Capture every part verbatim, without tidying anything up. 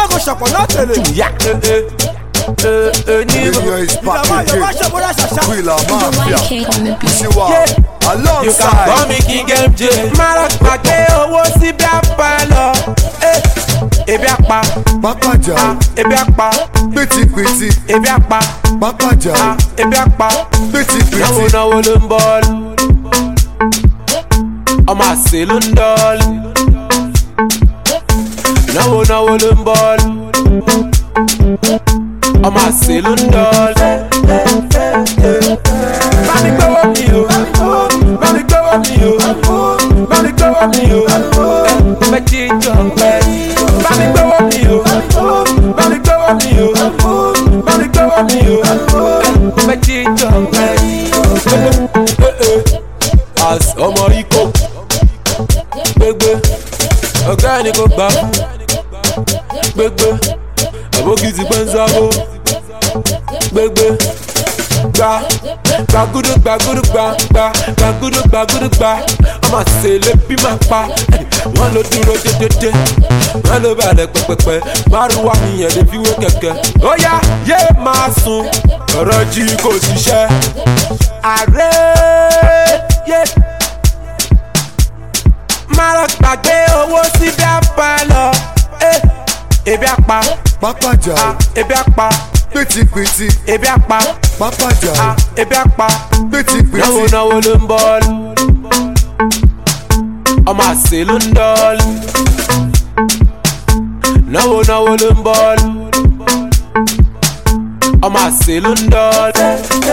go shop on not tele. Yeah. Video is back again. We la mafia. Shiwa. You can call me King M J. Malak pake owo si bi apalo. Eh, ebi apa. Bakaja. Ebi apa. Piti piti. Ebi apa. Bakaja. Ebi apa. Piti piti. Nawo nawo lo nbol. Ọmọ àṣẹ ló ń dọ́ọ̀lì. Náwó náwó ló ń bọ́ọ̀lì. Ọmọ àṣẹ ló ń dọ́ọ̀lì. Bá mi gbọ́wọ́ mi o, bá mi gbọ́wọ́ mi o, bá mi gbọ́wọ́ mi o, méjì jọ pẹ́. Bá mi gbọ́wọ́ mi o, bá mi gbọ́wọ́ mi o, bá mi gbọ́wọ́ mi o, méjì jọ pẹ́. As ọmọ ikọ̀. Gbegbe, ọ̀gá ẹni kò gbà fún. Gbegbe, àbókìtì gbẹ́nsáwó. Gbegbe, gba, gbàgúdú gbàgúdú gbà gbà, gbàgúdú gbàgúdú gbà. Ọmọ àṣẹlẹ̀ bí máa pa, wọ́n ló dúró dédédé. Wọ́n ló balẹ̀ pẹ́pẹ́pẹ́, márùwá nìyẹn lè fi wé kẹ̀kẹ́. Ó yá, yé máa sùn, ọ̀rọ̀ jí kò ṣiṣẹ́. Ààrẹ yé. Malak gbàgbé owó sí bí apalọ. Ebi apa. Bakaja. Ebi apa. Piti piti. Ebi apa. Bakaja. Ebi apa. Piti piti. Náwó náwó ló ń bọ́ọ̀lù. Ọmọ àṣẹ ló ń dọ́ọ̀lù. Náwó náwó ló ń bọ́ọ̀lù. Ọmọ àṣẹ ló ń dọ́ọ̀lù.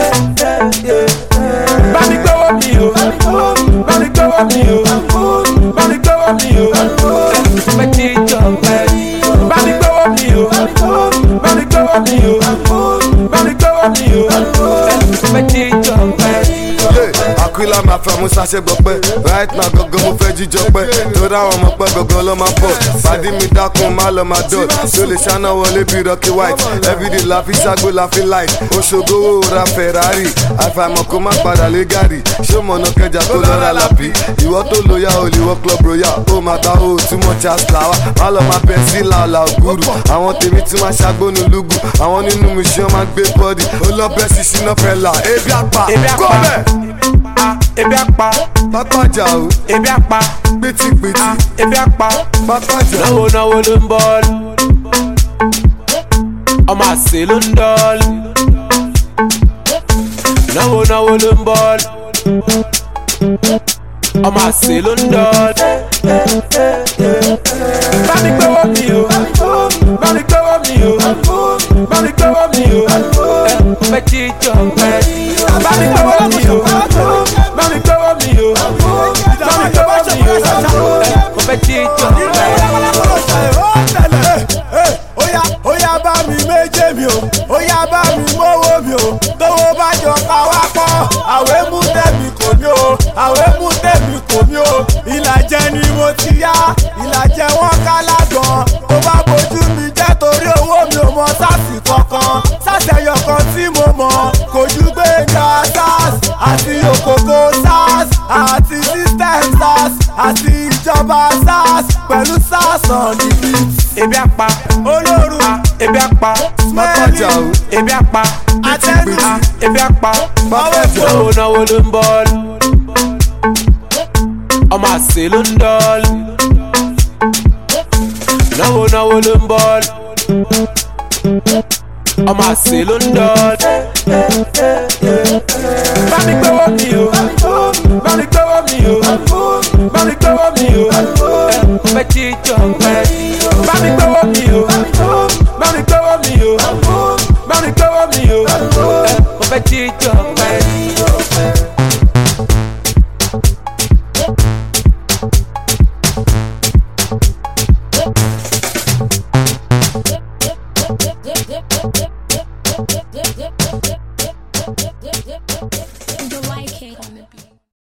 Bá mi gbọ́wọ́ mi o, bá mi gbọ́wọ́ mi o, bá mi gbọ́wọ́ mi o, méjì jọ pẹ́. Bá mi gbọ́wọ́ mi o, bá mi gbọ́wọ́ mi o, bá mi gbọ́wọ́ mi o, méjì jọ pẹ́. Aquila máa fẹ́ Musa ṣe gbọ́ pé right now gangan mo fẹ́ jíjọ pé torí àwọn ọmọ pẹ́ gangan ló máa bọ̀ pàdé mi dákun má lọ máa dọ̀ tó lè ṣáná wọlé bí Rocky White everyday la fi ṣàgbó la fi light Òṣogbo ra Ferrari àfàìmọ̀ kó má padà lé gàrí ṣé mọ̀nà kẹjà tó lọ́ra lápí ìwọ tó lóya ò lè wọ club royal ó máa gbá o tí mo chas flower má lọ máa bẹ̀ sí làálàá ògúrù àwọn tèmi tí máa ṣàgbónú lùgù àwọn nínú mi ṣe máa gbé bọ́ọ̀dì ó lọ bẹ́ sí ṣínà fẹ́lá ebi àpá kó bẹ́ẹ̀. Ebi apa. Bakaja o. Ebi apa. Piti piti. Ebi apa. Bakaja. Náwó náwó ló ń bọ́ọ̀lù. Ọmọ àṣẹ ló ń dọ́ọ̀lù. Náwó náwó ló ń bọ́ọ̀lù. Ọmọ àṣẹ ló ń dọ́ọ̀lù. Bá mi gbọ́wọ́ mi o, bá mi gbọ́wọ́ mi o, bá mi gbọ́wọ́ mi o, méjì jọ pẹ́. Bá mi gbọ́wọ́ mi o, bá mi gbọ́wọ́ mi o, bá mi gbọ́wọ́ mi o, méjì jọ pẹ́. Oya oya bá mi méje mi o, oya bá mi mówó mi o, tówó bá jọ ká wá pọ̀, àwẹ̀ mú tẹ̀mí kò ní o, àwẹ̀ mú tẹ̀mí kò ní o, ìlàjẹ ni mo ti yá, ìlàjẹ wọn ká lágbọ̀n, tó bá bójú mi jẹ́ torí owó mi ò mọ sáàsì kankan, sáàsì ẹyọ kan tí mo mọ̀, kò ju Gbénga SARS àti Òkòkò SARS àti system SARS àti ìjọba SARS pẹ̀lú SARS on the beat. Ebi apa. Olóru. Ebi apa. Bakaja o. Ebi apa. Atẹ́nu. Ebi apa. Bakaja o. Náwó náwó ló ń bọ́ọ̀lù. Ọmọ àṣẹ ló ń dọ́ọ̀lù. Náwó náwó ló ń bọ́ọ̀lù. Ọmọ àṣẹ ló ń dọ́ọ̀lù. Bá mi gbọ́wọ́ mi o, bá mi gbọ́wọ́ mi o, bá mi gbọ́wọ́ mi o, méjì jọ pẹ́. Bá mi gbọ́wọ́ mi o, bá mi gbọ́wọ́ mi o, bá mi gbọ́wọ́ mi o, méjì jọ pẹ́.